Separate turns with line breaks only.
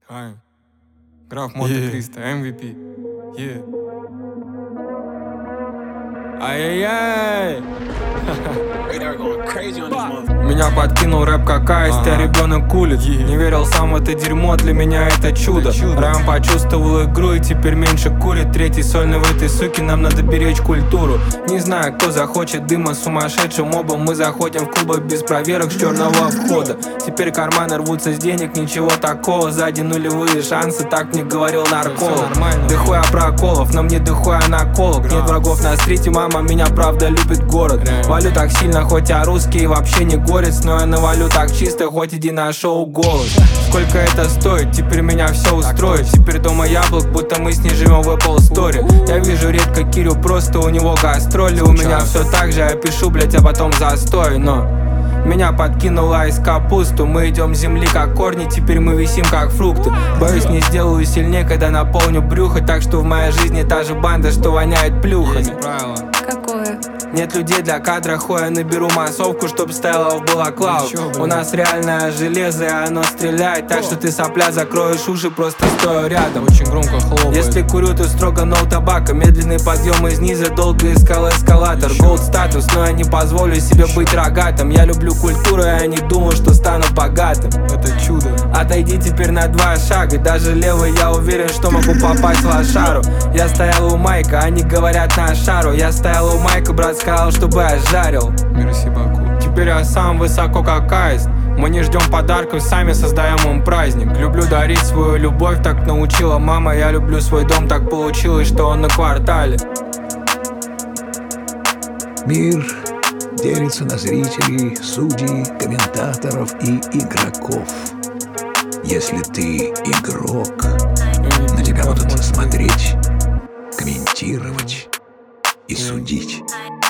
Ай, граф Монте-Кристо, MVP. Ай-яй-яй. Меня подкинул рэп как аист, я ребенок улиц. Не верил сам в это дерьмо, для меня это чудо. Рэм почувствовал игру и теперь меньше курит. Третий сольный в этой суке, нам надо беречь культуру. Не знаю, кто захочет дыма с сумасшедшим мобом. Мы заходим в клубы без проверок с черного входа. Теперь карманы рвутся с денег, ничего такого. Сзади нулевые шансы, так мне говорил нарколог. Дохуя проколов, но мне дохуя наколок. Нет врагов на стрите, мама меня правда любит город. Валю так сильно, хоть я русский вообще не горец. Но я навалю так чисто, хоть иди на шоу голос. Сколько это стоит, теперь меня все устроит. Теперь дома яблок, будто мы с ней живем в Apple Store. Я вижу редко Кирю, просто у него гастроли. У меня все так же, я пишу, блять, а потом застой. Но меня подкинула из капусту. Мы идем с земли как корни, теперь мы висим как фрукты. Боюсь, не сделаю сильнее, когда наполню брюхо. Так что в моей жизни та же банда, что воняет плюхами.
Какое?
Нет людей для кадра, хуя наберу массовку, чтоб стояла в балаклаву. У нас реальное железо, и оно стреляет. Так что ты, сопля, закроешь уши, просто стоя рядом.
Очень громко хлопает.
Если курю, то строго ноу табака. Медленный подъем из низа, долго искал эскалатор. Голд статус, но я не позволю себе быть рогатым. Я люблю культуру, я не думал, что стану богатым.
Это чудо.
Отойди теперь на 2 шага. Даже левый, я уверен, что могу попасть в лошару. Я стоял у Майка, они говорят на шару. Я стоял у Майка, брат сказал, чтобы я жарил.
Мерси Баку.
Теперь я сам высоко как аист. Мы не ждем подарков, сами создаем им праздник. Люблю дарить свою любовь, так научила мама. Я люблю свой дом, так получилось, что он на квартале.
Мир делится на зрителей, судей, комментаторов и игроков. Если ты игрок, на тебя будут смотреть, комментировать и судить.